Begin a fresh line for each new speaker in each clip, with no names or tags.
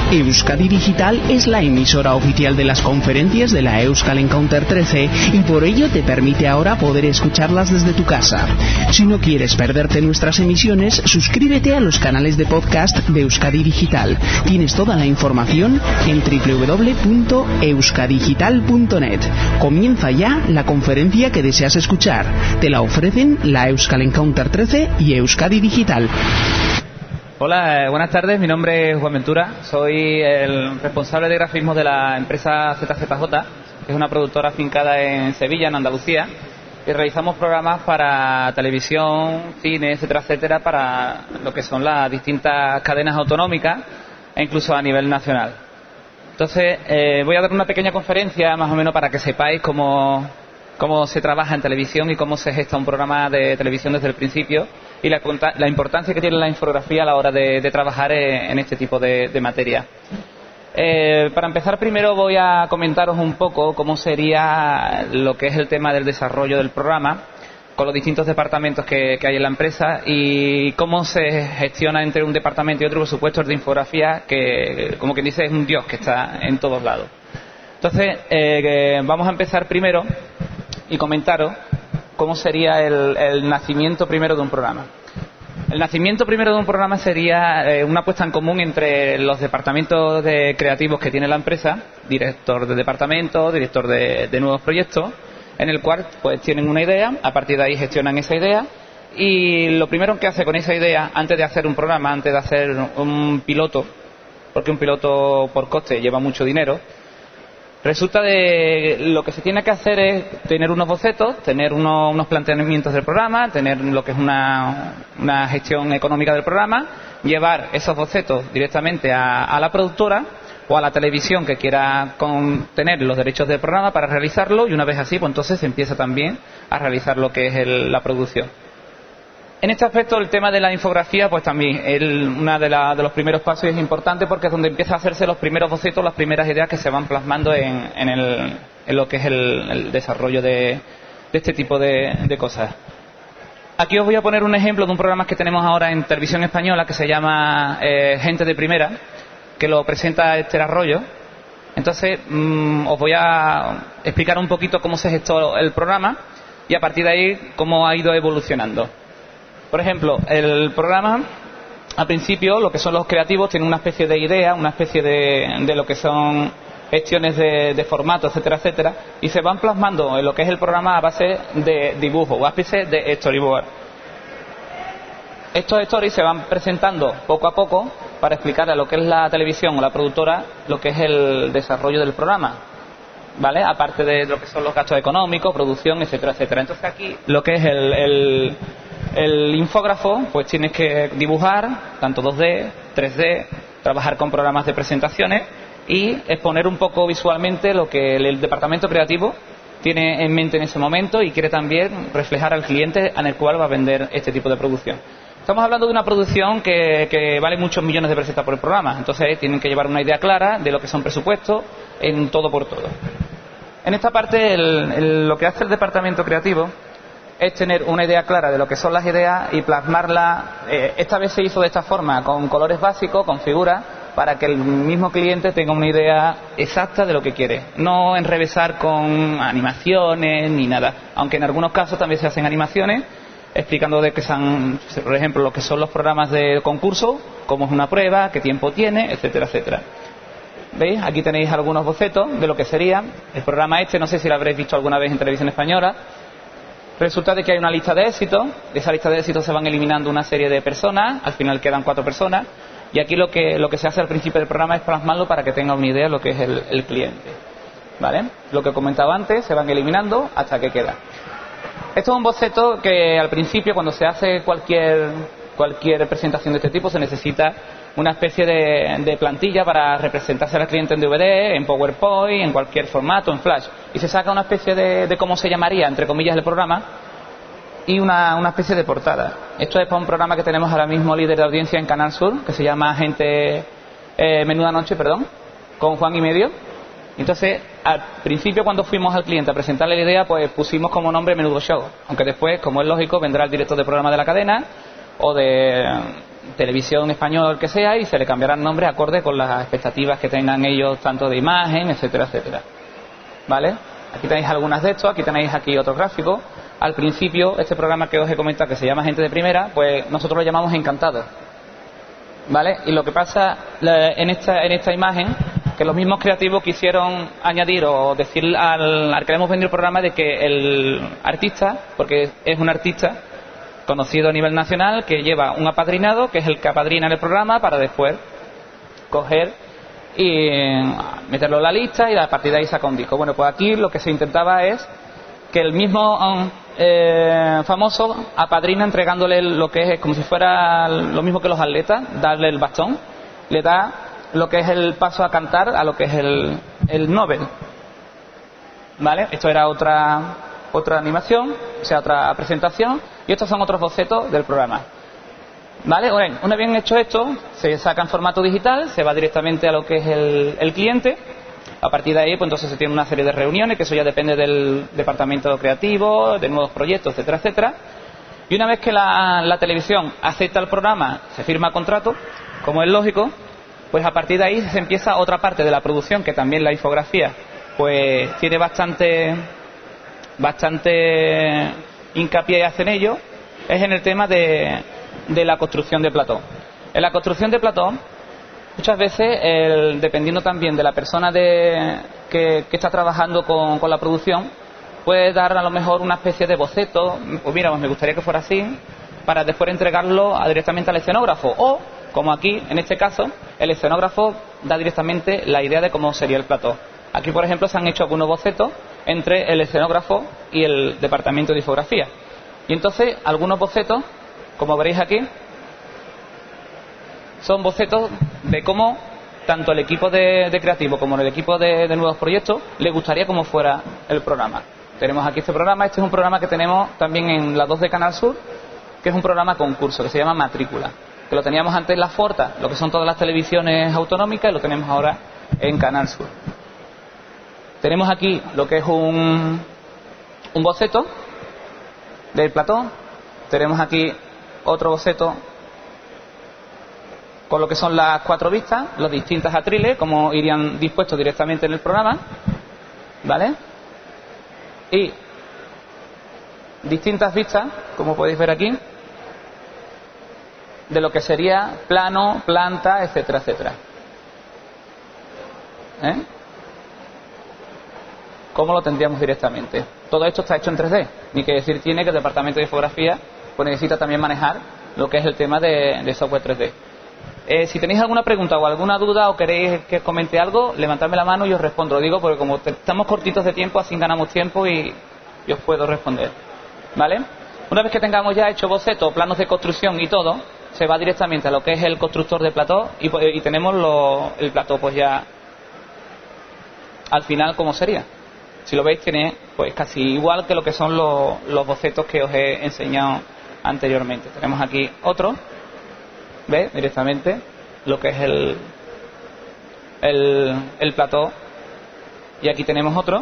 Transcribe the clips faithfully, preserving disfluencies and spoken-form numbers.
Euskadi Digital es la emisora oficial de las conferencias de la Euskal Encounter trece y por ello te permite ahora poder escucharlas desde tu casa. Si no quieres perderte nuestras emisiones, suscríbete a los canales de podcast de Euskadi Digital. Tienes toda la información en doble u doble u doble u punto euskadigital punto net. Comienza ya la conferencia que deseas escuchar. Te la ofrecen la Euskal Encounter trece y Euskadi Digital.
Hola, eh, buenas tardes. Mi nombre es Juan Ventura. Soy el responsable de grafismo de la empresa Z Z J, que es una productora afincada en Sevilla, en Andalucía, y realizamos programas para televisión, cine, etcétera, etcétera, para lo que son las distintas cadenas autonómicas e incluso a nivel nacional. Entonces, eh, voy a dar una pequeña conferencia, más o menos, para que sepáis cómo, cómo se trabaja en televisión y cómo se gesta un programa de televisión desde el principio, y la, la importancia que tiene la infografía a la hora de, de trabajar en, en este tipo de, de materia. Eh, para empezar, primero voy a comentaros un poco cómo sería lo que es el tema del desarrollo del programa con los distintos departamentos que, que hay en la empresa y cómo se gestiona entre un departamento y otro, por supuesto, el de infografía, que, como quien dice, es un dios que está en todos lados. Entonces, eh, vamos a empezar primero y comentaros cómo sería el, el nacimiento primero de un programa. El nacimiento primero de un programa sería eh, una puesta en común entre los departamentos de creativos que tiene la empresa, director de departamento, director de, de nuevos proyectos, en el cual pues tienen una idea, a partir de ahí gestionan esa idea, y lo primero que hace con esa idea, antes de hacer un programa, antes de hacer un piloto, porque un piloto por coste lleva mucho dinero, resulta de lo que se tiene que hacer es tener unos bocetos, tener unos, unos planteamientos del programa, tener lo que es una, una gestión económica del programa, llevar esos bocetos directamente a, a la productora o a la televisión que quiera con, tener los derechos del programa para realizarlo, y una vez así, pues entonces se empieza también a realizar lo que es el, la producción. En este aspecto, el tema de la infografía, pues también el, una de, la, de los primeros pasos es importante, porque es donde empiezan a hacerse los primeros bocetos, las primeras ideas que se van plasmando en, en, el, en lo que es el, el desarrollo de, de este tipo de, de cosas. Aquí os voy a poner un ejemplo de un programa que tenemos ahora en Televisión Española que se llama eh, Gente de Primera, que lo presenta Esther Arroyo. Entonces, mmm, os voy a explicar un poquito cómo se gestó el programa y a partir de ahí cómo ha ido evolucionando. Por ejemplo, el programa, al principio, lo que son los creativos tienen una especie de idea, una especie de, de lo que son gestiones de, de formato, etcétera, etcétera, y se van plasmando en lo que es el programa a base de dibujo o a base de storyboard. Estos stories se van presentando poco a poco para explicar a lo que es la televisión o la productora lo que es el desarrollo del programa, ¿vale? Aparte de lo que son los gastos económicos, producción, etcétera, etcétera. Entonces aquí lo que es el... el El infógrafo, pues tienes que dibujar tanto dos D, tres D, trabajar con programas de presentaciones y exponer un poco visualmente lo que el, el departamento creativo tiene en mente en ese momento y quiere también reflejar al cliente en el cual va a vender este tipo de producción. Estamos hablando de una producción que, que vale muchos millones de pesetas por el programa, entonces tienen que llevar una idea clara de lo que son presupuestos en todo por todo. En esta parte, el, el, lo que hace el departamento creativo es tener una idea clara de lo que son las ideas y plasmarla. Eh, esta vez se hizo de esta forma, con colores básicos, con figuras, para que el mismo cliente tenga una idea exacta de lo que quiere. No enrevesar con animaciones ni nada, aunque en algunos casos también se hacen animaciones explicando de qué son, por ejemplo, lo que son los programas de concurso, cómo es una prueba, qué tiempo tiene, etcétera, etcétera. ¿Veis? Aquí tenéis algunos bocetos de lo que sería el programa este. No sé si lo habréis visto alguna vez en Televisión Española. Resulta de que hay una lista de éxitos, de esa lista de éxitos se van eliminando una serie de personas, al final quedan cuatro personas, y aquí lo que lo que se hace al principio del programa es plasmarlo para que tenga una idea de lo que es el, el cliente, ¿vale? Lo que comentaba antes, se van eliminando hasta que queda. Esto es un boceto que al principio, cuando se hace cualquier cualquier presentación de este tipo, se necesita una especie de, de plantilla para representarse al cliente en D V D, en PowerPoint, en cualquier formato, en Flash. Y se saca una especie de, de cómo se llamaría, entre comillas, el programa y una, una especie de portada. Esto es para un programa que tenemos ahora mismo líder de audiencia en Canal Sur, que se llama Gente eh, Menuda Noche, perdón, con Juan y Medio. Entonces, al principio, cuando fuimos al cliente a presentarle la idea, pues pusimos como nombre Menudo Show. Aunque después, como es lógico, vendrá el director de programa de la cadena o de Televisión Española o el que sea, y se le cambiará el nombre acorde con las expectativas que tengan ellos, tanto de imagen, etcétera, etcétera. ¿Vale? Aquí tenéis algunas de estos, aquí tenéis aquí otro gráfico. Al principio, este programa que os he comentado, que se llama Gente de Primera, pues nosotros lo llamamos Encantados. ¿Vale? Y lo que pasa en esta, en esta imagen, que los mismos creativos quisieron añadir o decir al, al que le hemos vendido el programa de que el artista, porque es un artista conocido a nivel nacional, que lleva un apadrinado, que es el que apadrina en el programa, para después coger y meterlo en la lista y a partir de ahí saca un disco. Bueno, pues aquí lo que se intentaba es que el mismo um, eh, famoso apadrina entregándole lo que es como si fuera lo mismo que los atletas, darle el bastón, le da lo que es el paso a cantar a lo que es el, el Nobel. ¿Vale? Esto era otra otra animación, o sea, otra presentación, y estos son otros bocetos del programa. ¿Vale? Bueno, una vez hecho esto, se saca en formato digital, se va directamente a lo que es el, el cliente. A partir de ahí, pues entonces se tiene una serie de reuniones, que eso ya depende del departamento creativo, de nuevos proyectos, etcétera, etcétera. Y una vez que la, la televisión acepta el programa, se firma contrato, como es lógico, pues a partir de ahí se empieza otra parte de la producción, que también la infografía, pues tiene bastante, bastante hincapié hace en ello, es en el tema de, de la construcción de plató. En la construcción de plató, muchas veces, el, dependiendo también de la persona de, que, que está trabajando con, con la producción, puede dar a lo mejor una especie de boceto, pues mira, pues me gustaría que fuera así, para después entregarlo a, directamente al escenógrafo. O, como aquí, en este caso, el escenógrafo da directamente la idea de cómo sería el plató. Aquí, por ejemplo, se han hecho algunos bocetos entre el escenógrafo y el departamento de infografía. Y entonces, algunos bocetos, como veréis aquí, son bocetos de cómo tanto el equipo de, de creativo como el equipo de, de nuevos proyectos le gustaría cómo fuera el programa. Tenemos aquí este programa. Este es un programa que tenemos también en la dos de Canal Sur, que es un programa concurso que se llama Matrícula, que lo teníamos antes en la Forta, lo que son todas las televisiones autonómicas, y lo tenemos ahora en Canal Sur. Tenemos aquí lo que es un, un boceto del plató. Tenemos aquí otro boceto con lo que son las cuatro vistas, los distintos atriles, como irían dispuestos directamente en el programa, ¿vale? Y distintas vistas, como podéis ver aquí, de lo que sería plano, planta, etcétera, etcétera. ¿Eh? ¿Cómo lo tendríamos directamente? Todo esto está hecho en tres D, ni que decir tiene que el departamento de infografía pues necesita también manejar lo que es el tema de, de software tres D. Eh, si tenéis alguna pregunta o alguna duda o queréis que comente algo, levantadme la mano y os respondo. Lo digo porque como te, estamos cortitos de tiempo, así ganamos tiempo y, y os puedo responder. ¿Vale? Una vez que tengamos ya hecho bocetos, planos de construcción y todo, se va directamente a lo que es el constructor de plató y, y tenemos lo, el plató pues ya al final como sería. Si lo veis tiene pues casi igual que lo que son los, los bocetos que os he enseñado anteriormente. Tenemos aquí otro. ¿Ve? Directamente lo que es el, el, el plató. Y aquí tenemos otro.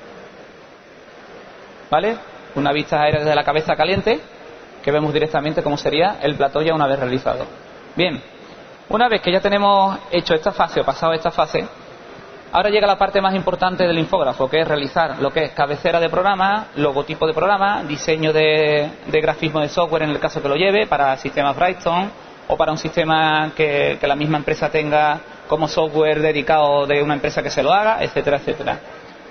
¿Vale? Una vista aérea desde la cabeza caliente, que vemos directamente cómo sería el plató ya una vez realizado. Bien, una vez que ya tenemos hecho esta fase o pasado esta fase, ahora llega la parte más importante del infógrafo, que es realizar lo que es cabecera de programa, logotipo de programa, diseño de, de grafismo de software en el caso que lo lleve, para sistemas Brightstone o para un sistema que, que la misma empresa tenga como software dedicado de una empresa que se lo haga, etcétera, etcétera.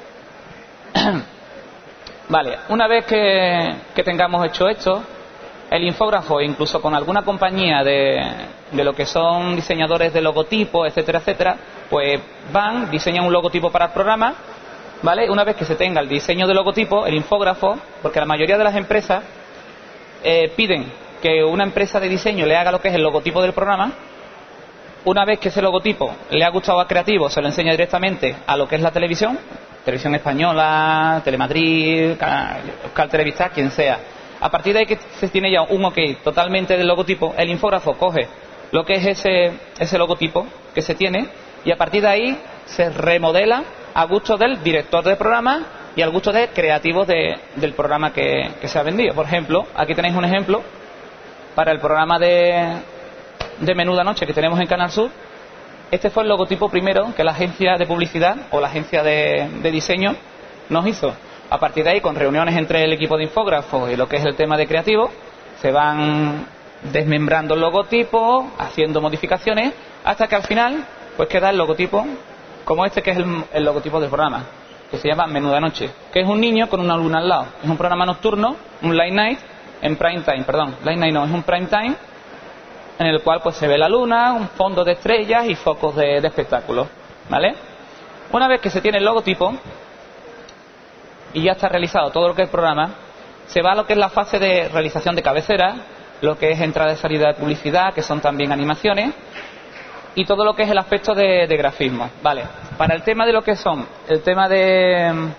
Vale, una vez que, que tengamos hecho esto, el infógrafo, incluso con alguna compañía de, de lo que son diseñadores de logotipos, etcétera, etcétera, pues van, diseñan un logotipo para el programa, ¿vale? Una vez que se tenga el diseño del logotipo, el infógrafo, porque la mayoría de las empresas eh, piden que una empresa de diseño le haga lo que es el logotipo del programa. Una vez que ese logotipo le ha gustado a creativo, se lo enseña directamente a lo que es la televisión, Televisión Española, Telemadrid, Euskal Telebista, quien sea. A partir de ahí que se tiene ya un ok totalmente del logotipo, el infógrafo coge lo que es ese, ese logotipo que se tiene y a partir de ahí se remodela a gusto del director del programa y al gusto de creativos de, del programa que, que se ha vendido. Por ejemplo, aquí tenéis un ejemplo para el programa de, de Menuda Noche que tenemos en Canal Sur, este fue el logotipo primero que la agencia de publicidad o la agencia de, de diseño nos hizo. A partir de ahí, con reuniones entre el equipo de infógrafos y lo que es el tema de creativo, se van desmembrando el logotipo, haciendo modificaciones, hasta que al final pues queda el logotipo como este, que es el, el logotipo del programa, que se llama Menuda Noche, que es un niño con una luna al lado. Es un programa nocturno, un late night, en prime time, perdón, late night no, es un prime time, en el cual pues se ve la luna, un fondo de estrellas y focos de, de espectáculos, ¿vale? Una vez que se tiene el logotipo y ya está realizado todo lo que es el programa, se va a lo que es la fase de realización de cabecera, lo que es entrada y salida de publicidad, que son también animaciones, y todo lo que es el aspecto de, de grafismo, ¿vale? Para el tema de lo que son, el tema de,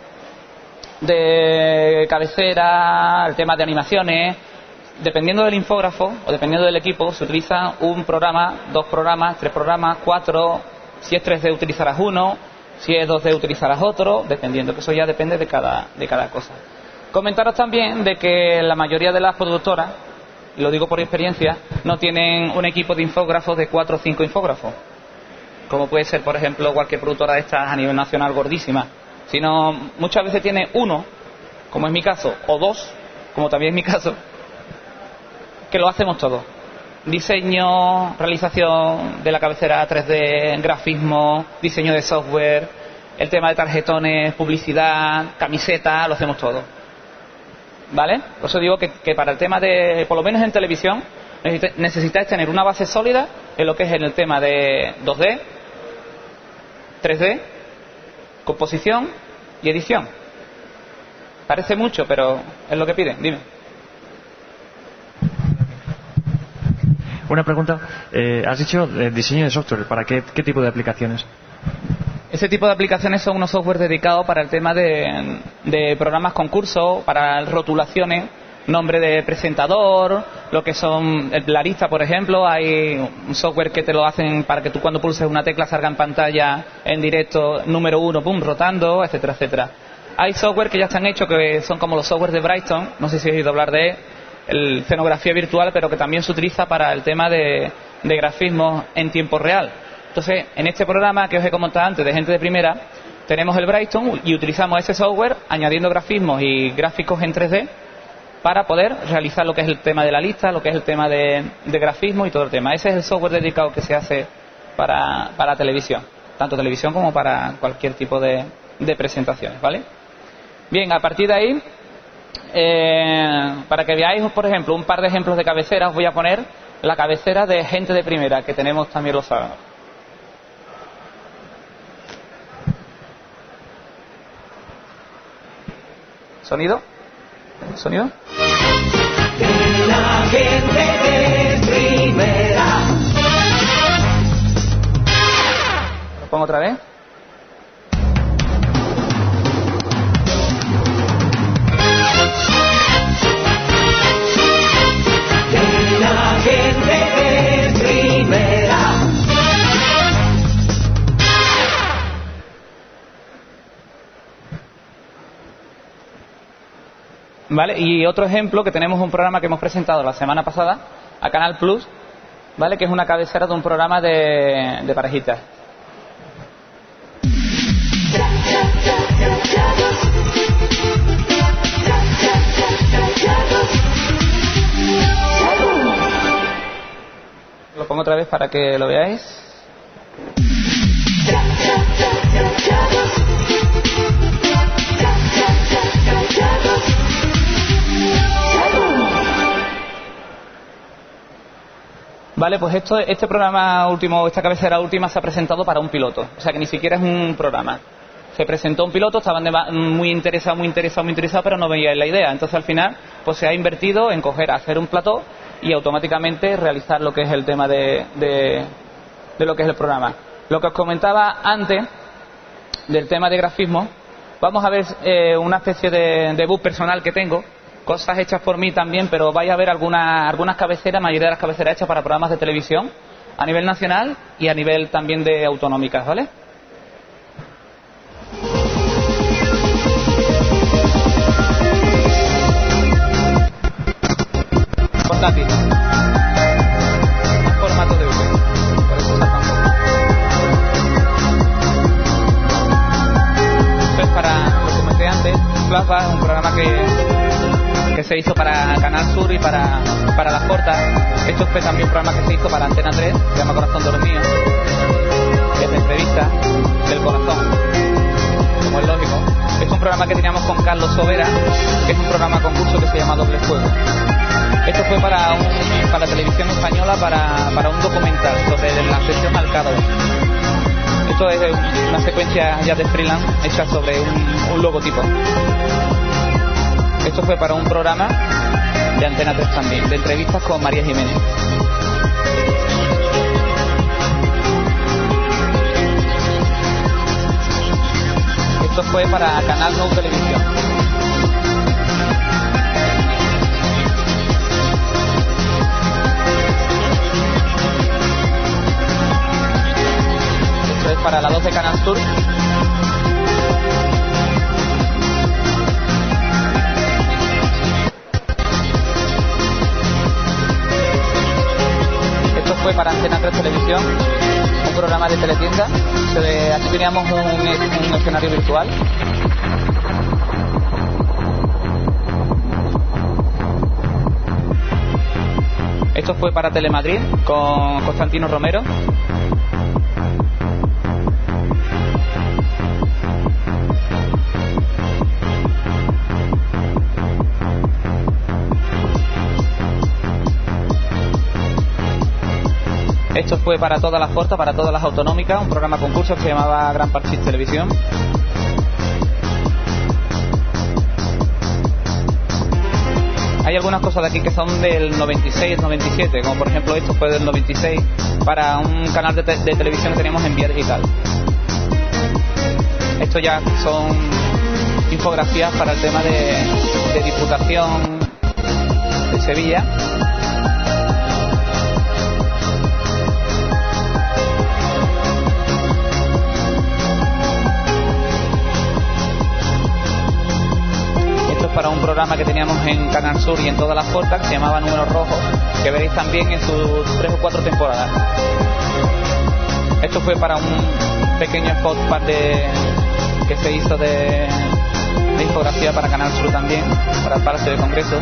de cabecera, el tema de animaciones, dependiendo del infógrafo o dependiendo del equipo, se utiliza un programa, dos programas, tres programas, cuatro. Si es tres D utilizarás uno, si es dos D utilizarás otro, dependiendo, que eso ya depende de cada, de cada cosa. Comentaros también de que la mayoría de las productoras, lo digo por experiencia, no tienen un equipo de infógrafos de cuatro o cinco infógrafos, como puede ser, por ejemplo, cualquier productora de estas a nivel nacional gordísima, sino muchas veces tiene uno, como es mi caso, o dos, como también es mi caso, que lo hacemos todo. Diseño, realización de la cabecera tres D, grafismo, diseño de software, el tema de tarjetones, publicidad, camiseta, lo hacemos todo, ¿vale? Por eso digo que, que para el tema de, por lo menos en televisión, necesitáis tener una base sólida en lo que es en el tema de dos D, tres D, composición y edición. Parece mucho, pero es lo que piden. Dime.
Una pregunta. Eh, has dicho eh, diseño de software. ¿Para qué, qué tipo de aplicaciones?
Ese tipo de aplicaciones son unos software dedicados para el tema de, de programas concursos, para rotulaciones, nombre de presentador, lo que son la lista, por ejemplo. Hay un software que te lo hacen para que tú cuando pulses una tecla salga en pantalla en directo número uno, pum, rotando, etcétera, etcétera. Hay software que ya están hechos que son como los software de Brighton, no sé si habéis oído hablar de él, el escenografía virtual, pero que también se utiliza para el tema de, de grafismos en tiempo real. Entonces, en este programa que os he comentado antes de gente de primera, tenemos el Brighton y utilizamos ese software añadiendo grafismos y gráficos en tres D para poder realizar lo que es el tema de la lista, lo que es el tema de, de grafismo y todo el tema. Ese es el software dedicado que se hace para, para televisión, tanto televisión como para cualquier tipo de, de presentaciones, ¿vale? Bien, a partir de ahí, eh, para que veáis, por ejemplo, un par de ejemplos de cabecera, os voy a poner la cabecera de gente de primera, que tenemos también los sábados. ¿Sonido? ¿Sonido?
La gente de primera.
¿Lo pongo otra vez?
La gente de primera.
¿Vale? Y otro ejemplo, que tenemos un programa que hemos presentado la semana pasada a Canal Plus, ¿vale? Que es una cabecera de un programa de, de parejitas. Lo pongo otra vez para que lo veáis. Vale, pues esto, este programa último, esta cabecera última se ha presentado para un piloto, o sea que ni siquiera es un programa. Se presentó un piloto, estaban de, muy interesados, muy interesados, muy interesados, pero no veían la idea. Entonces al final pues se ha invertido en coger, hacer un plató y automáticamente realizar lo que es el tema de, de, de lo que es el programa. Lo que os comentaba antes del tema de grafismo, vamos a ver eh, una especie de, de book personal que tengo, cosas hechas por mí también, pero vais a ver algunas, algunas cabeceras, mayoría de las cabeceras hechas para programas de televisión a nivel nacional y a nivel también de autonómicas, ¿vale? Portátil. Formato de uno. se hizo para Canal Sur y para, para Las Cortas. Esto fue también un programa que se hizo para Antena tres, se llama Corazón Dormido, que es de entrevista del corazón, como es lógico. Es un programa que teníamos con Carlos Sobera, que es un programa concurso que se llama Doble Fuego. Esto fue para, un, para televisión española, para, para un documental sobre la sesión al K dos. Esto es una secuencia ya de freelance hecha sobre un, un logotipo. Esto fue para un programa de Antena tres también, de entrevistas con María Jiménez. Esto fue para Canal Nou Televisión. Esto es para la dos de Canal Sur. Esto fue para Antena tres Televisión, un programa de teletienda. Aquí teníamos un, un escenario virtual. Esto fue para Telemadrid con Constantino Romero. Esto fue para todas las cortas, para todas las autonómicas, un programa concurso que se llamaba Gran Parchís Televisión. Hay algunas cosas de aquí que son del noventa y seis, noventa y siete, como por ejemplo esto fue del noventa y seis para un canal de, te de televisión que teníamos en Vía Digital. Esto ya son infografías para el tema de, de Diputación de Sevilla. Para un programa que teníamos en Canal Sur y en todas las cortas, que se llamaba Números Rojos, que veréis también en sus tres o cuatro temporadas. Esto fue para un pequeño spot de, que se hizo de, de infografía para Canal Sur también, para el Palacio de Congreso.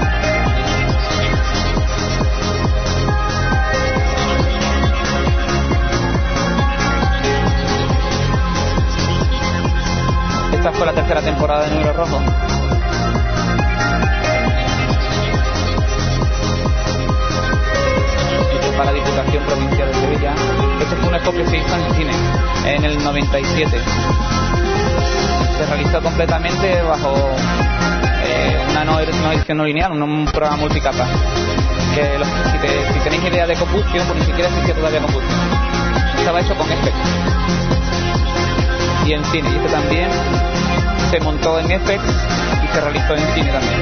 Esta fue la tercera temporada de Números Rojos. Para la Diputación Provincial de Sevilla. Este fue un spot que se hizo en cine en el noventa y siete. Se realizó completamente bajo eh, una no, no edición no lineal, un, un programa multicapa. Que los, si, te, si tenéis idea de Combustion, pues ni siquiera existía todavía Combustion. Estaba hecho con F X y en cine. Y este también se montó en F X y se realizó en cine también.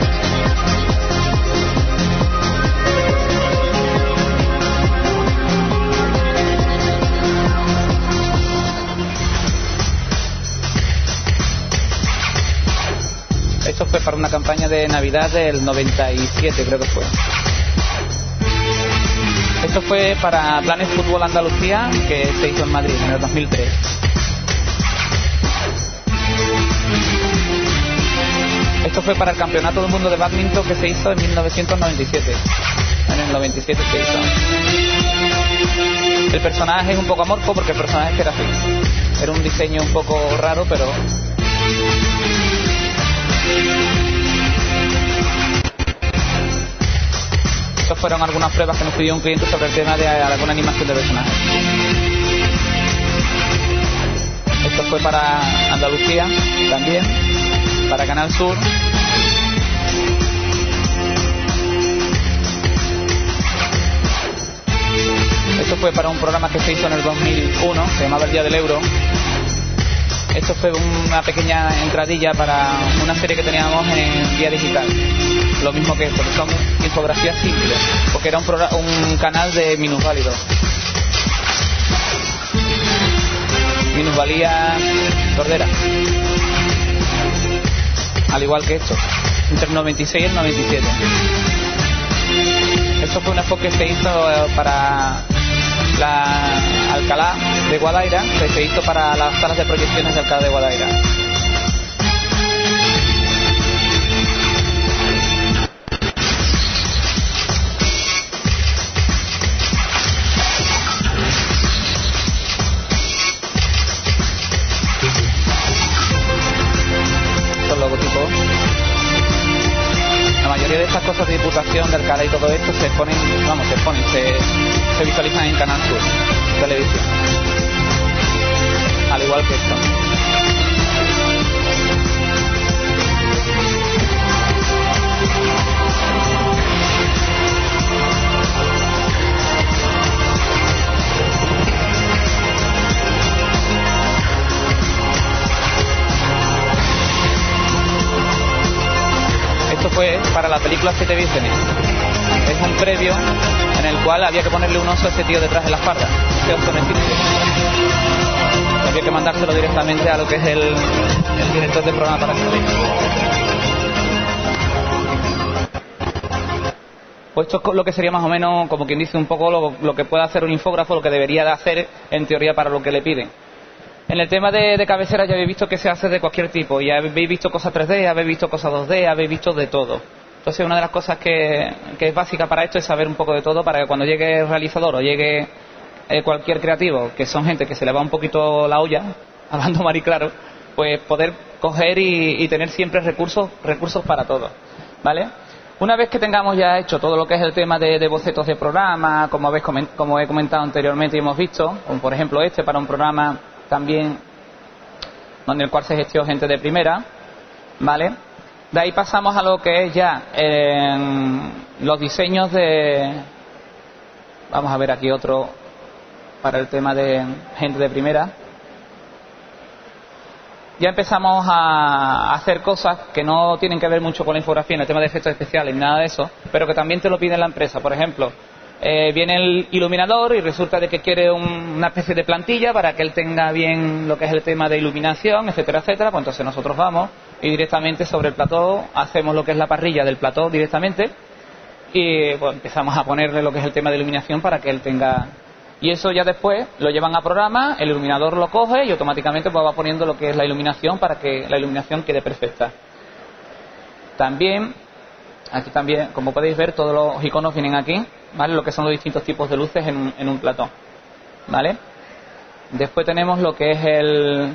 Esto fue para una campaña de Navidad del noventa y siete, creo que fue. Esto fue para Planes Fútbol Andalucía, que se hizo en Madrid en el dos mil tres. Esto fue para el Campeonato del Mundo de Bádminton que se hizo en mil novecientos noventa y siete. En el noventa y siete se hizo. El personaje es un poco amorfo porque el personaje era así. Era un diseño un poco raro, pero... Estas fueron algunas pruebas que nos pidió un cliente sobre el tema de alguna animación de personajes. Esto fue para Andalucía también, para Canal Sur. Esto fue para un programa que se hizo en el dos mil uno, se llamaba El Día del Euro. Esto fue una pequeña entradilla para una serie que teníamos en Vía Digital. Lo mismo que esto, que son infografías simples, porque era un, un canal de minusválidos. Minusvalía sordera. Al igual que esto, entre el noventa y seis y el noventa y siete. Esto fue un spot que se hizo para la Alcalá de Guadaira, que se hizo para las salas de proyecciones de Alcalá de Guadaira. igual que esto. Esto fue para la película Siete Vírgenes. Es un previo en el cual había que ponerle un oso a ese tío detrás de la espalda. Ese oso no existe. Había que mandárselo directamente a lo que es el, el director del programa para que lo vea. Pues esto es lo que sería más o menos, como quien dice, un poco lo, lo que puede hacer un infógrafo, lo que debería de hacer en teoría para lo que le piden. En el tema de, de cabecera ya habéis visto que se hace de cualquier tipo, ya habéis visto cosas tres D, habéis visto cosas dos D, habéis visto de todo. Entonces una de las cosas que, que es básica para esto es saber un poco de todo, para que cuando llegue el realizador o llegue eh, cualquier creativo, que son gente que se le va un poquito la olla, hablando mal y claro, pues poder coger y, y tener siempre recursos recursos para todo, ¿vale? Una vez que tengamos ya hecho todo lo que es el tema de, de bocetos de programa, como, habéis coment, como he comentado anteriormente y hemos visto, como por ejemplo este para un programa también donde el cual se gestiona gente de primera, ¿vale? De ahí pasamos a lo que es ya eh, los diseños de... Vamos a ver aquí otro para el tema de gente de primera. Ya empezamos a hacer cosas que no tienen que ver mucho con la infografía, en el tema de efectos especiales, ni nada de eso, pero que también te lo pide la empresa. Por ejemplo, eh, viene el iluminador y resulta de que quiere un, una especie de plantilla para que él tenga bien lo que es el tema de iluminación, etcétera, etcétera. Pues entonces nosotros vamos y directamente sobre el plató hacemos lo que es la parrilla del plató directamente y pues, empezamos a ponerle lo que es el tema de iluminación para que él tenga... Y eso ya después lo llevan a programa, el iluminador lo coge y automáticamente pues, va poniendo lo que es la iluminación para que la iluminación quede perfecta. También, aquí también, como podéis ver, todos los iconos vienen aquí, ¿vale? Lo que son los distintos tipos de luces en un, en un plató, ¿vale? Después tenemos lo que es el...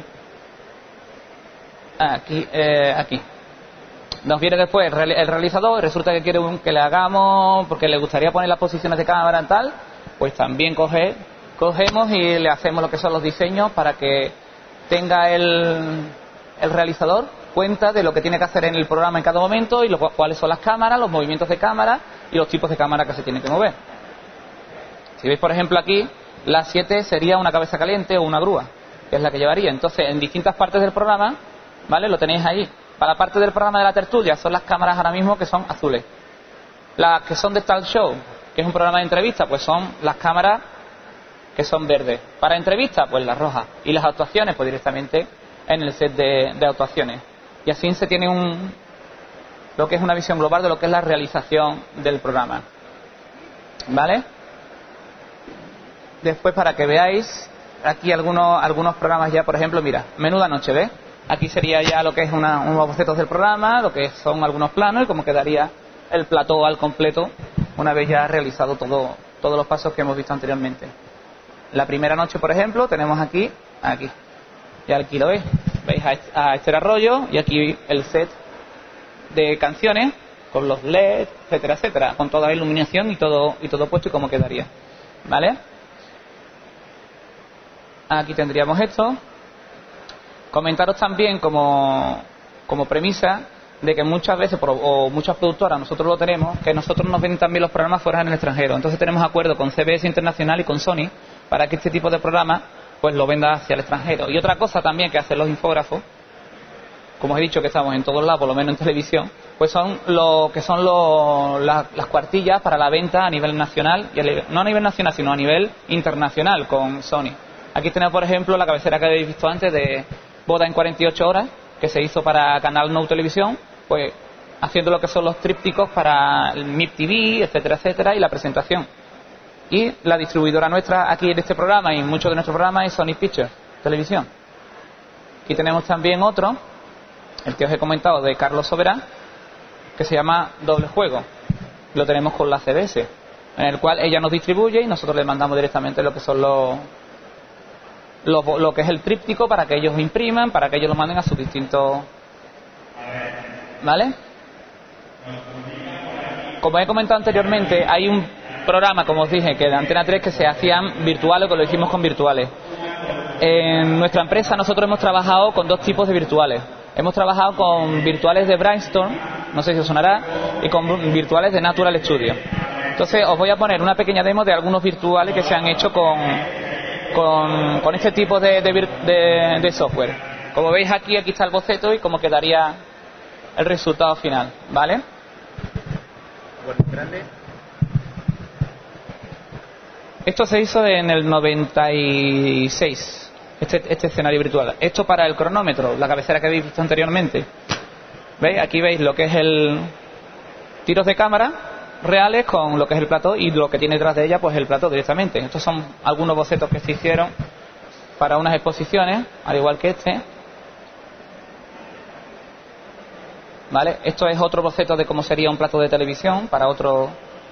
Aquí, eh, aquí. Nos viene después el realizador, resulta que quiere un, que le hagamos, porque le gustaría poner las posiciones de cámara y tal, pues también coge, cogemos y le hacemos lo que son los diseños para que tenga el, el realizador cuenta de lo que tiene que hacer en el programa en cada momento y lo, cuáles son las cámaras, los movimientos de cámara y los tipos de cámara que se tienen que mover. Si veis por ejemplo aquí, la siete sería una cabeza caliente o una grúa, que es la que llevaría. Entonces en distintas partes del programa, ¿vale? Lo tenéis ahí. Para la parte del programa de la tertulia son las cámaras ahora mismo que son azules. Las que son de Talk Show, que es un programa de entrevista, pues son las cámaras que son verdes. Para entrevistas, pues las rojas. Y las actuaciones, pues directamente en el set de, de actuaciones. Y así se tiene un lo que es una visión global de lo que es la realización del programa. ¿Vale? Después, para que veáis, aquí algunos algunos programas ya, por ejemplo, mira, Menuda Noche, ¿ves? Aquí sería ya lo que es una, unos bocetos del programa, lo que son algunos planos y cómo quedaría el plató al completo una vez ya realizado todo, todos los pasos que hemos visto anteriormente. La primera noche, por ejemplo, tenemos aquí, aquí, ya aquí lo veis, veis a Esther Arroyo y aquí el set de canciones con los L E D, etcétera, etcétera, con toda la iluminación y todo y todo puesto y cómo quedaría, ¿vale? Aquí tendríamos esto. Comentaros también como, como premisa de que muchas veces, o muchas productoras, nosotros lo tenemos, que nosotros nos ven también los programas fuera en el extranjero. Entonces tenemos acuerdo con C B S Internacional y con Sony para que este tipo de programas pues lo venda hacia el extranjero. Y otra cosa también que hacen los infógrafos, como os he dicho que estamos en todos lados, por lo menos en televisión, pues son lo que son lo, la, las cuartillas para la venta a nivel nacional, y a, no a nivel nacional, sino a nivel internacional con Sony. Aquí tenemos, por ejemplo, la cabecera que habéis visto antes de Boda en cuarenta y ocho horas, que se hizo para Canal Nou Televisión, pues haciendo lo que son los trípticos para el M I P T V, etcétera, etcétera, y la presentación. Y la distribuidora nuestra aquí en este programa y en muchos de nuestros programas es Sony Pictures Televisión. Aquí tenemos también otro, el que os he comentado, de Carlos Soberán, que se llama Doble Juego. Lo tenemos con la C B S, en el cual ella nos distribuye y nosotros le mandamos directamente lo que son los Lo, lo que es el tríptico para que ellos impriman, para que ellos lo manden a sus distintos... ¿Vale? Como he comentado anteriormente, hay un programa, como os dije, que de Antena tres que se hacían virtuales, que lo hicimos con virtuales. En nuestra empresa nosotros hemos trabajado con dos tipos de virtuales. Hemos trabajado con virtuales de Brainstorm, no sé si os sonará, y con virtuales de Natural Studio. Entonces os voy a poner una pequeña demo de algunos virtuales que se han hecho con, con, con este tipo de, de, de, de software. Como veis aquí, aquí está el boceto y cómo quedaría el resultado final, ¿vale? Esto se hizo en el noventa y seis, este, este escenario virtual. Esto para el cronómetro, la cabecera que habéis visto anteriormente. ¿Veis? Aquí veis lo que es el tiros de cámara reales con lo que es el plató y lo que tiene detrás de ella, pues el plató directamente. Estos son algunos bocetos que se hicieron para unas exposiciones, al igual que este. ¿Vale? Esto es otro boceto de cómo sería un plató de televisión para otro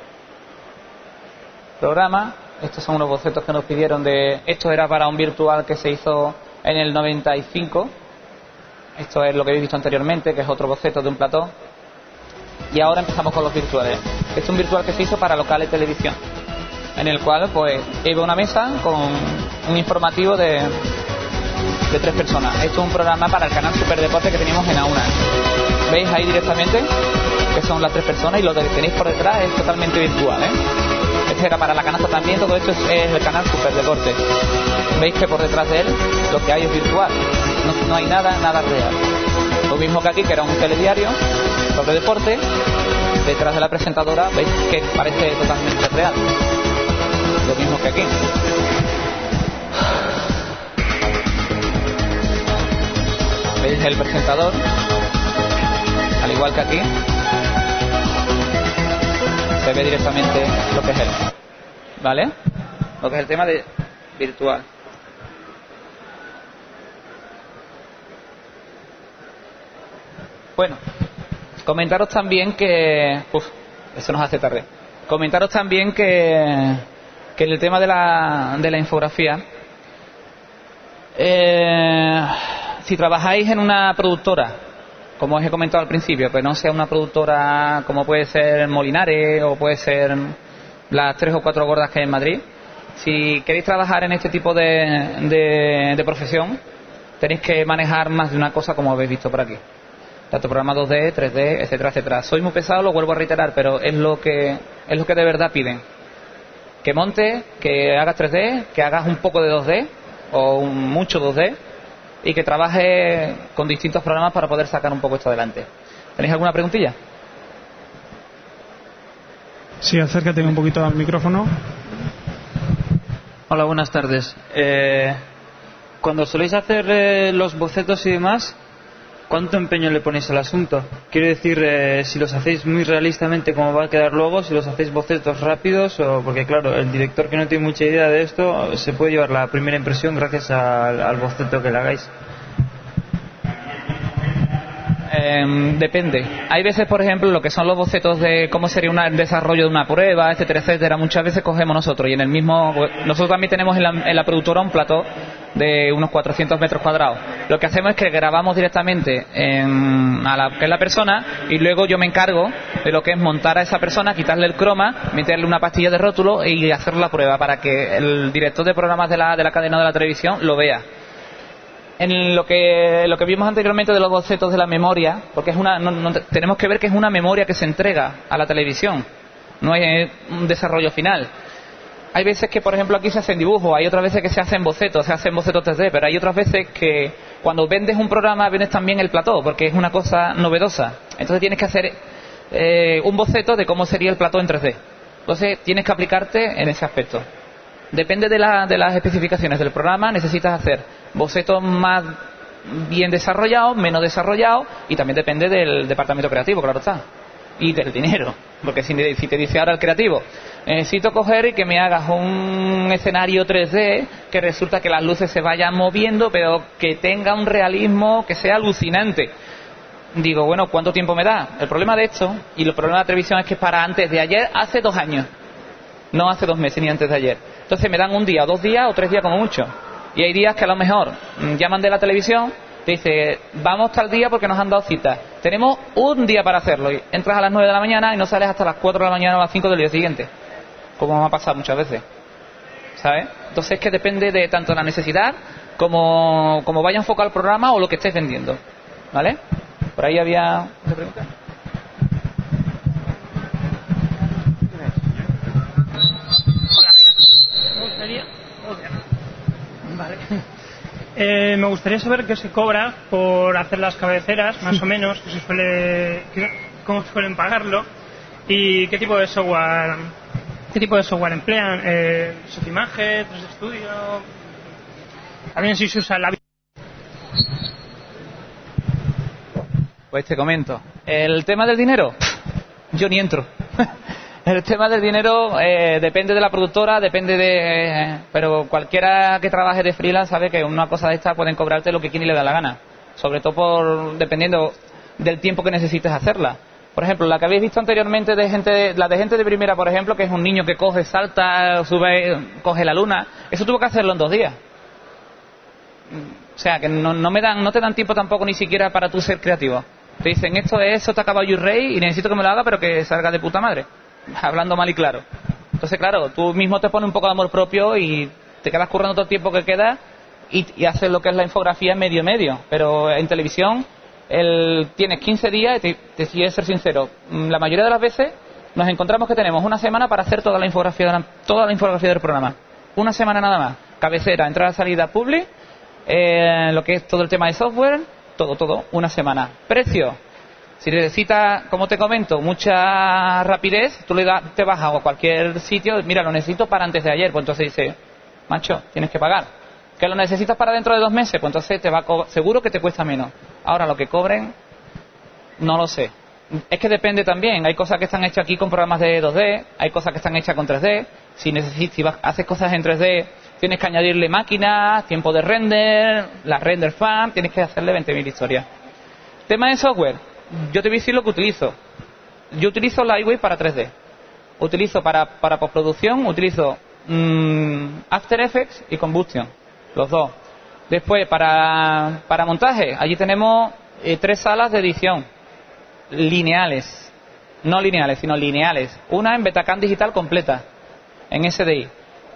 programa. Estos son unos bocetos que nos pidieron de... Esto era para un virtual que se hizo en el noventa y cinco. Esto es lo que habéis visto anteriormente, que es otro boceto de un plató. Y ahora empezamos con los virtuales. Este es un virtual que se hizo para locales de televisión, en el cual pues iba una mesa con un informativo de, de tres personas. Esto es un programa para el canal Superdeporte que teníamos en AUNA. Veis ahí directamente que son las tres personas y lo que tenéis por detrás es totalmente virtual, ¿eh? Este era para la canasta también, todo esto es, es el canal Superdeporte. Veis que por detrás de él lo que hay es virtual, no, no hay nada, nada real. Lo mismo que aquí, que era un telediario sobre deporte, detrás de la presentadora veis que parece totalmente real. Lo mismo que aquí. Veis el presentador, al igual que aquí, se ve directamente lo que es él, ¿vale? Lo que es el tema de virtual. Bueno, comentaros también que... Uf, eso nos hace tarde. Comentaros también que, que en el tema de la, de la infografía, eh, si trabajáis en una productora, como os he comentado al principio, que no sea una productora como puede ser Molinares o puede ser las tres o cuatro gordas que hay en Madrid, si queréis trabajar en este tipo de, de, de profesión, tenéis que manejar más de una cosa, como habéis visto por aquí. Tanto programa dos D, tres D, etcétera, etcétera. Soy muy pesado, lo vuelvo a reiterar, pero es lo que es lo que de verdad piden. Que montes, que hagas tres D, que hagas un poco de dos D o un mucho dos D y que trabajes con distintos programas para poder sacar un poco esto adelante. ¿Tenéis alguna preguntilla?
Sí, acércate un poquito al micrófono.
Hola, buenas tardes. Eh, cuando soléis hacer eh, los bocetos y demás, ¿cuánto empeño le ponéis al asunto? Quiero decir, eh, si los hacéis muy realistamente, ¿cómo va a quedar luego? Si los hacéis bocetos rápidos, o porque claro, el director que no tiene mucha idea de esto se puede llevar la primera impresión gracias al, al boceto que le hagáis.
Eh, depende. Hay veces, por ejemplo, lo que son los bocetos de cómo sería una, el desarrollo de una prueba, etcétera, etcétera. Muchas veces cogemos nosotros y en el mismo... Nosotros también tenemos en la, en la productora un plató de unos cuatrocientos metros cuadrados. Lo que hacemos es que grabamos directamente en, a la que es la persona y luego yo me encargo de lo que es montar a esa persona, quitarle el croma, meterle una pastilla de rótulo y hacer la prueba para que el director de programas de la, de la cadena de la televisión lo vea. En lo que lo que vimos anteriormente de los bocetos de la memoria, porque es una no, no, tenemos que ver que es una memoria que se entrega a la televisión, no hay un desarrollo final. Hay veces que, por ejemplo, aquí se hacen dibujos, hay otras veces que se hacen bocetos, se hacen bocetos tres D, pero hay otras veces que cuando vendes un programa vendes también el plató, porque es una cosa novedosa. Entonces tienes que hacer eh, un boceto de cómo sería el plató en tres D. Entonces tienes que aplicarte en ese aspecto. Depende de, la, de las especificaciones del programa, necesitas hacer bocetos más bien desarrollados, menos desarrollados, y también depende del departamento creativo, claro está, y del dinero, porque si, si te dice ahora el creativo, necesito coger y que me hagas un escenario tres D que resulta que las luces se vayan moviendo, pero que tenga un realismo que sea alucinante. Digo, bueno, ¿cuánto tiempo me da? El problema de esto, y el problema de la televisión es que es para antes de ayer, hace dos años. No hace dos meses ni antes de ayer. Entonces me dan un día, dos días o tres días como mucho. Y hay días que a lo mejor llaman de la televisión, te dice, vamos tal día porque nos han dado cita. Tenemos un día para hacerlo. Y entras a las nueve de la mañana y no sales hasta las cuatro de la mañana o las cinco del día siguiente. Como me ha pasado muchas veces. ¿sabes? Entonces es que depende de tanto la necesidad como, como vaya enfocado el programa o lo que estés vendiendo, ¿vale? Por ahí había otra pregunta.
Hola, mira, me gustaría... Vale. Eh, me gustaría saber qué se cobra por hacer las cabeceras, más o menos, que se suele, que, cómo suelen pagarlo y qué tipo de software, qué tipo de software emplean, eh, Sofimaje, tres D Studio, también si se usa la...
Pues te comento. El tema del dinero, yo ni entro. El tema del dinero eh, depende de la productora, depende de... Eh, pero cualquiera que trabaje de freelance sabe que una cosa de esta pueden cobrarte lo que quiera y le da la gana. Sobre todo por dependiendo del tiempo que necesites hacerla. Por ejemplo, la que habéis visto anteriormente, de gente, la de gente de primera, por ejemplo, que es un niño que coge, salta, sube, coge la luna, eso tuvo que hacerlo en dos días. O sea, que no, no, me dan, no te dan tiempo tampoco ni siquiera para tú ser creativo. Te dicen, esto es Sota Caballo y Rey y necesito que me lo haga, pero que salga de puta madre. Hablando mal y claro. Entonces, claro, tú mismo te pones un poco de amor propio y te quedas currando todo el tiempo que queda y, y haces lo que es la infografía medio medio. Pero en televisión el, tienes quince días y te, te si ser sincero, la mayoría de las veces nos encontramos que tenemos una semana para hacer toda la infografía de la, toda la infografía del programa. Una semana nada más. Cabecera, entrada, salida, public, eh, lo que es todo el tema de software, todo, todo, una semana. Precio. Si necesitas, como te comento, mucha rapidez, tú le das, te vas a cualquier sitio, mira, lo necesito para antes de ayer, pues entonces dice, macho, tienes que pagar. ¿Que lo necesitas para dentro de dos meses? Pues entonces te va a seguro que te cuesta menos. Ahora, lo que cobren, no lo sé. Es que depende también, hay cosas que están hechas aquí con programas de dos D, hay cosas que están hechas con tres D, si necesitas, si vas, haces cosas en tres D, tienes que añadirle máquinas, tiempo de render, la render farm, tienes que hacerle veinte mil historias. Tema de software. Yo te voy a decir lo que utilizo. Yo utilizo Lightwave para tres D. Utilizo para, para postproducción, utilizo mmm, After Effects y Combustion. Los dos. Después, para, para montaje, allí tenemos eh, tres salas de edición. Lineales. No lineales, sino lineales. Una en Betacam digital completa. En S D I.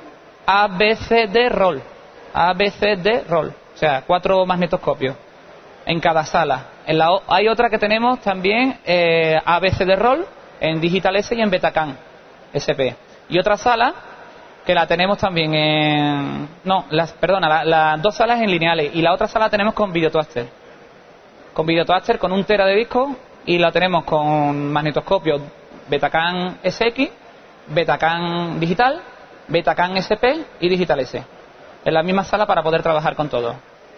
A B C D roll. A B C D roll. O sea, cuatro magnetoscopios. En cada sala. En la, hay otra que tenemos también eh, A B C D roll en Digital S y en Betacam S P. Y otra sala que la tenemos también en... No, las, perdona, las la, dos salas en lineales y la otra sala la tenemos con Videotoaster. Con Videotoaster con un tera de disco y la tenemos con magnetoscopio Betacam S X, Betacam Digital, Betacam S P y Digital S. En la misma sala para poder trabajar con todo.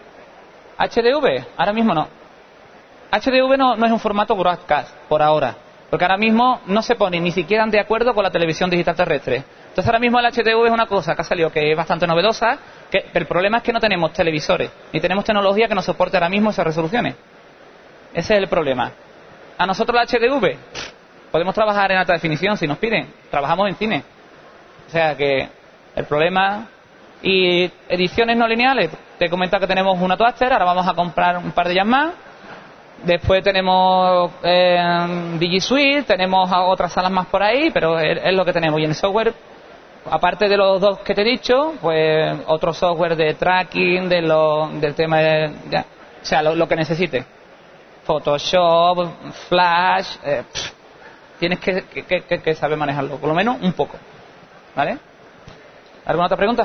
H D V, ahora mismo no. H D V no, no es un formato broadcast por ahora, porque ahora mismo no se ponen ni siquiera de acuerdo con la televisión digital terrestre. Entonces ahora mismo el H D V es una cosa que ha salido que es bastante novedosa, que el problema es que no tenemos televisores, ni tenemos tecnología que nos soporte ahora mismo esas resoluciones. Ese es el problema. A nosotros el H D V podemos trabajar en alta definición si nos piden, trabajamos en cine. O sea que el problema... Y ediciones no lineales, te he comentado que tenemos una Toaster, ahora vamos a comprar un par de ellas más. Después tenemos eh, DigiSuite, tenemos otras salas más por ahí, pero es, es lo que tenemos. Y en el software, aparte de los dos que te he dicho, pues otro software de tracking, de lo, del tema de... Ya, o sea, lo, lo que necesites. Photoshop, Flash, eh, pff, tienes que, que, que, que saber manejarlo, por lo menos un poco. ¿Vale? ¿Alguna otra pregunta?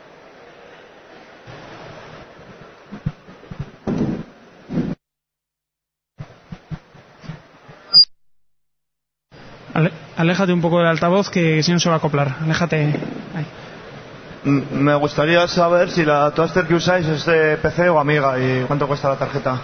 Aléjate un poco del altavoz que si no se va a acoplar. Aléjate. Ahí.
Me gustaría saber si la Toaster que usáis es de P C o Amiga y cuánto cuesta la tarjeta.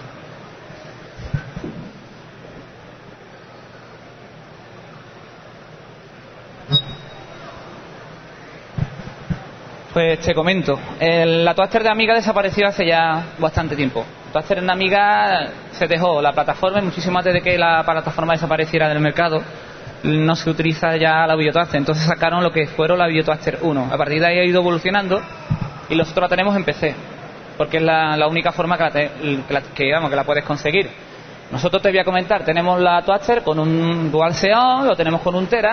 Pues te comento, el, la Toaster de Amiga desapareció hace ya bastante tiempo. Toaster en Amiga se dejó la plataforma y muchísimo antes de que la plataforma desapareciera del mercado no se utiliza ya la Videotoaster. Entonces sacaron lo que fueron la Videotoaster uno. A partir de ahí ha ido evolucionando y nosotros la tenemos en P C porque es la, la única forma que la, te, que, la, que, vamos, que la puedes conseguir. Nosotros te voy a comentar, tenemos la Toaster con un Dual Xeon, lo tenemos con un Tera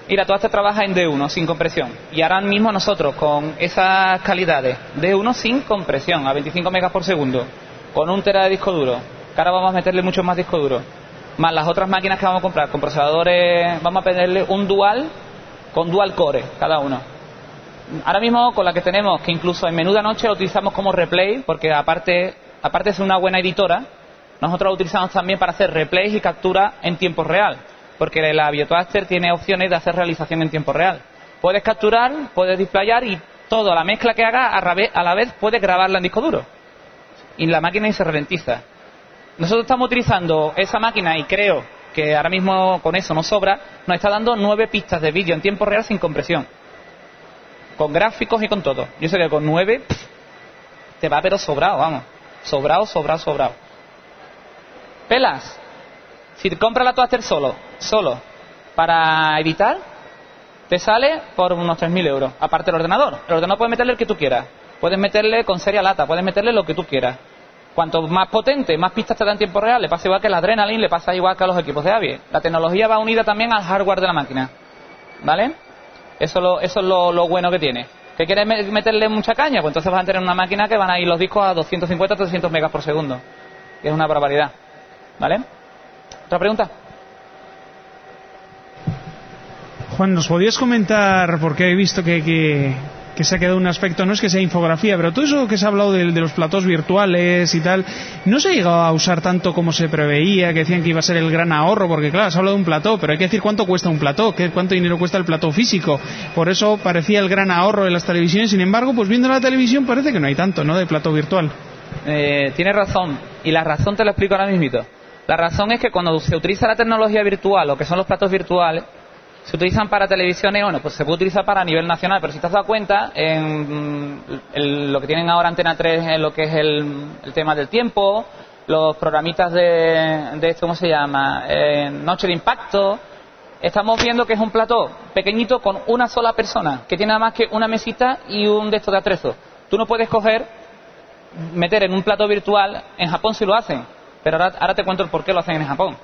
Y la Toaster trabaja en D uno, sin compresión. Y ahora mismo nosotros, con esas calidades, D uno sin compresión, a veinticinco megas por segundo, con un tera de disco duro, que ahora vamos a meterle mucho más disco duro, más las otras máquinas que vamos a comprar, con procesadores, vamos a pedirle un dual, con dual core, cada uno. Ahora mismo, con la que tenemos, que incluso en menú de noche lo utilizamos como replay, porque aparte, aparte de ser una buena editora, nosotros lo utilizamos también para hacer replays y captura en tiempo real, porque la Biotoaster tiene opciones de hacer realización en tiempo real. Puedes capturar, puedes displayar y toda la mezcla que haga a la vez puedes grabarla en disco duro. Y la máquina se ralentiza. Nosotros estamos utilizando esa máquina y creo que ahora mismo con eso nos sobra, nos está dando nueve pistas de vídeo en tiempo real sin compresión. Con gráficos y con todo. Yo sé que con nueve pff, te va pero sobrado, vamos. Sobrado, sobrado, sobrado. Pelas. Si te compras la Toaster solo, solo, para editar, te sale por unos tres mil euros. Aparte del ordenador. El ordenador puedes meterle el que tú quieras. Puedes meterle con serie lata, puedes meterle lo que tú quieras. Cuanto más potente, más pistas te da en tiempo real. Le pasa igual que la Adrenaline, le pasa igual que a los equipos de Avi. La tecnología va unida también al hardware de la máquina. ¿Vale? Eso, lo, eso es lo, lo bueno que tiene. ¿Que quieres meterle mucha caña? Pues entonces vas a tener una máquina que van a ir los discos a doscientos cincuenta a trescientos megas por segundo. Que es una barbaridad. ¿Vale? ¿Otra pregunta?
Juan, ¿nos podías comentar, porque he visto que, que, que se ha quedado un aspecto, no es que sea infografía, pero todo eso que se ha hablado de, de los platós virtuales y tal, no se ha llegado a usar tanto como se preveía, que decían que iba a ser el gran ahorro, porque claro, se ha hablado de un plató, pero hay que decir cuánto cuesta un plató, qué, cuánto dinero cuesta el plató físico. Por eso parecía el gran ahorro de las televisiones, sin embargo, pues viendo la televisión parece que no hay tanto, ¿no?, de plató virtual.
Eh, tienes razón, y la razón te lo explico ahora mismito. La razón es que cuando se utiliza la tecnología virtual, o que son los platos virtuales, se utilizan para televisiones, bueno, pues se puede utilizar para a nivel nacional, pero si te has dado cuenta, en el, lo que tienen ahora Antena tres en lo que es el, el tema del tiempo, los programitas de, de esto, ¿cómo se llama? Eh, Noche de Impacto, estamos viendo que es un plató pequeñito con una sola persona, que tiene nada más que una mesita y un de estos de atrezo. Tú no puedes coger, meter en un plató virtual, en Japón sí lo hacen, pero ahora, ahora te cuento el por qué lo hacen en Japón.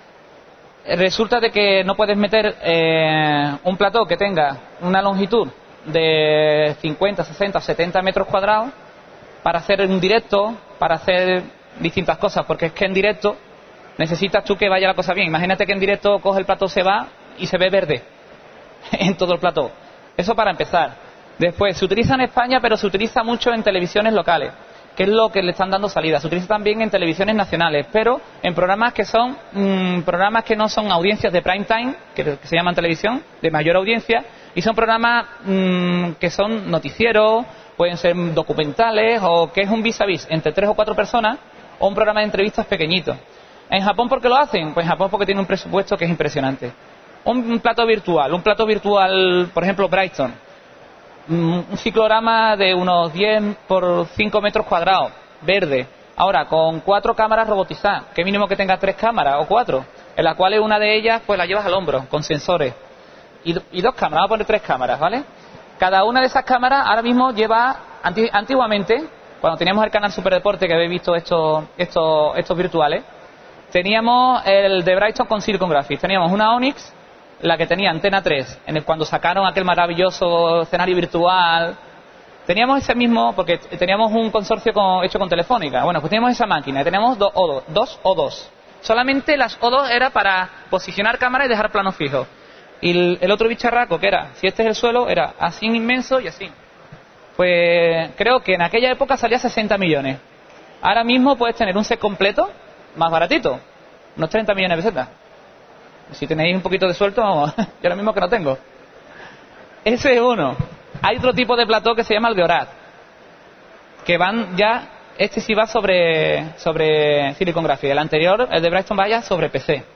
Resulta de que no puedes meter eh, un plató que tenga una longitud de cincuenta, sesenta, setenta metros cuadrados para hacer un directo, para hacer distintas cosas, porque es que en directo necesitas tú que vaya la cosa bien. Imagínate que en directo coge el plató, se va y se ve verde en todo el plató. Eso para empezar. Después, se utiliza en España, pero se utiliza mucho en televisiones locales, que es lo que le están dando salida. Se utiliza también en televisiones nacionales, pero en programas que son mmm, programas que no son audiencias de prime time, que, que se llaman televisión, de mayor audiencia, y son programas mmm, que son noticieros, pueden ser documentales, o que es un vis a vis entre tres o cuatro personas, o un programa de entrevistas pequeñito. ¿En Japón por qué lo hacen? Pues en Japón porque tiene un presupuesto que es impresionante. Un, un plato virtual, un plato virtual, por ejemplo, Brighton, un ciclorama de unos diez por cinco metros cuadrados, verde. Ahora, con cuatro cámaras robotizadas, que mínimo que tenga tres cámaras o cuatro, en las cuales una de ellas pues la llevas al hombro, con sensores. Y, y dos cámaras, vamos a poner tres cámaras, ¿vale? Cada una de esas cámaras ahora mismo lleva, anti, antiguamente, cuando teníamos el canal Superdeporte, que habéis visto estos, estos, estos virtuales, teníamos el de Brighton con Silicon Graphics, teníamos una Onyx, la que tenía Antena tres, en el, cuando sacaron aquel maravilloso escenario virtual. Teníamos ese mismo, porque teníamos un consorcio con, hecho con Telefónica. Bueno, pues teníamos esa máquina, teníamos dos O dos, dos O dos. Solamente las O dos era para posicionar cámara y dejar plano fijo. Y el, el otro bicharraco, que era, si este es el suelo, era así inmenso y así. Pues creo que en aquella época salía sesenta millones. Ahora mismo puedes tener un set completo, más baratito, unos treinta millones de pesetas. Si tenéis un poquito de suelto, vamos, yo ahora mismo que no tengo. Ese es uno. Hay otro tipo de plató que se llama el de Orad, que van ya, este sí va sobre, sobre Silicon Graphics. El anterior, el de Brighton, vaya sobre P C.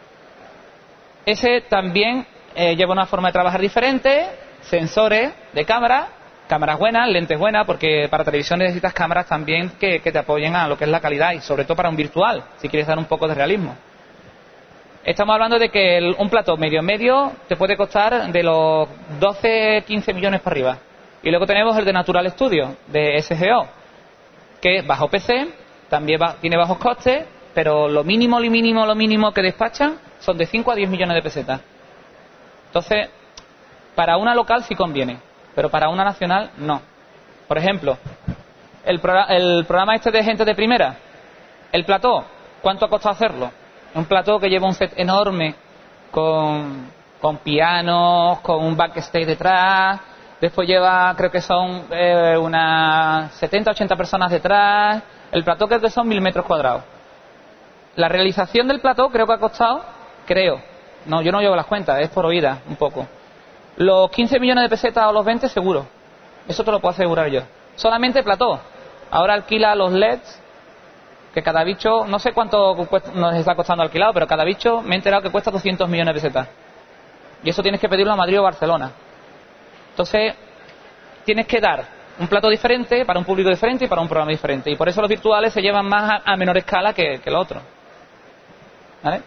Ese también eh, lleva una forma de trabajar diferente, sensores de cámara, cámaras buenas, lentes buenas, porque para televisión necesitas cámaras también que, que te apoyen a lo que es la calidad, y sobre todo para un virtual, si quieres dar un poco de realismo. Estamos hablando de que el, un plató medio medio te puede costar de los doce, quince millones para arriba. Y luego tenemos el de Natural Studio, de S G O, que es bajo P C, también va, tiene bajos costes, pero lo mínimo, lo mínimo, lo mínimo que despachan son de cinco a diez millones de pesetas. Entonces, para una local sí conviene, pero para una nacional no. Por ejemplo, el, pro el programa este de Gente de Primera, el plató, ¿cuánto ha costado hacerlo? Un plató que lleva un set enorme con, con pianos, con un backstage detrás, después lleva, creo que son eh, unas setenta, ochenta personas detrás, el plató creo que son mil metros cuadrados. La realización del plató creo que ha costado, creo, no, yo no llevo las cuentas, es por oídas un poco, los quince millones de pesetas o los veinte seguro, eso te lo puedo asegurar yo. Solamente plató. Ahora alquila los L E Ds, que cada bicho, no sé cuánto nos está costando alquilado, pero cada bicho me he enterado que cuesta doscientos millones de pesetas. Y eso tienes que pedirlo a Madrid o Barcelona. Entonces, tienes que dar un plato diferente para un público diferente y para un programa diferente. Y por eso los virtuales se llevan más a, a menor escala que, que los otros. ¿Vale?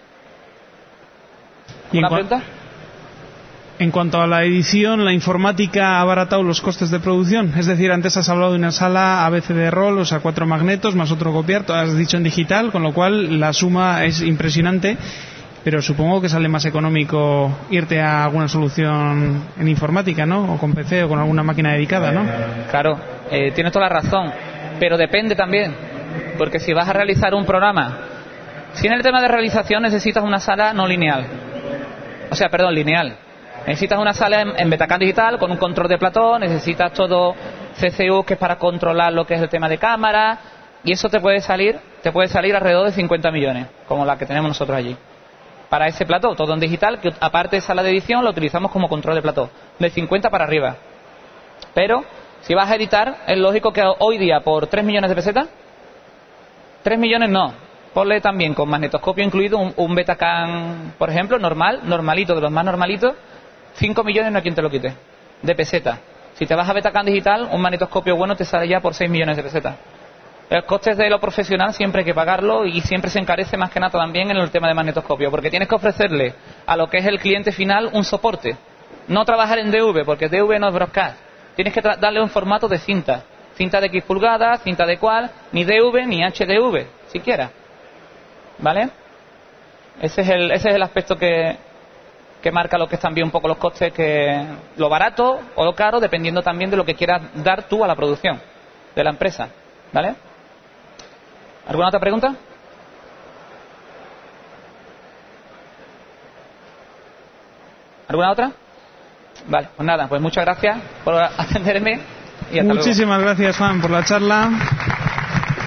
¿Una pregunta?
En cuanto a la edición, la informática ha abaratado los costes de producción. Es decir, antes has hablado de una sala A B C de roll, o sea, cuatro magnetos más otro copiar, has dicho en digital, con lo cual la suma es impresionante. Pero supongo que sale más económico irte a alguna solución en informática, ¿no? O con P C o con alguna máquina dedicada, ¿no?
Claro, eh, tienes toda la razón. Pero depende también. Porque si vas a realizar un programa, si en el tema de realización necesitas una sala no lineal. O sea, perdón, lineal. Necesitas una sala en, en Betacam digital con un control de plató, necesitas todo C C U que es para controlar lo que es el tema de cámara, y eso te puede salir, te puede salir alrededor de cincuenta millones, como la que tenemos nosotros allí. Para ese plató, todo en digital, que aparte de sala de edición lo utilizamos como control de plató, de cincuenta para arriba. Pero si vas a editar, es lógico que hoy día por tres millones de pesetas, tres millones no, ponle también con magnetoscopio incluido un, un Betacam, por ejemplo, normal, normalito, de los más normalitos, cinco millones no hay quien te lo quite, de pesetas. Si te vas a Betacam digital, un magnetoscopio bueno te sale ya por seis millones de pesetas. Los costes de lo profesional siempre hay que pagarlo y siempre se encarece más que nada también en el tema de magnetoscopio, porque tienes que ofrecerle a lo que es el cliente final un soporte. No trabajar en D V, porque D V no es broadcast. Tienes que darle un formato de cinta. Cinta de X pulgadas, cinta de cual, ni D V ni H D V, siquiera. ¿Vale? Ese es el, ese es el aspecto que, que marca lo que es también un poco los costes, que lo barato o lo caro, dependiendo también de lo que quieras dar tú a la producción de la empresa. ¿Vale? ¿Alguna otra pregunta? ¿Alguna otra? Vale, pues nada, pues muchas gracias por atenderme y hasta luego.
Muchísimas gracias, Juan, por la charla.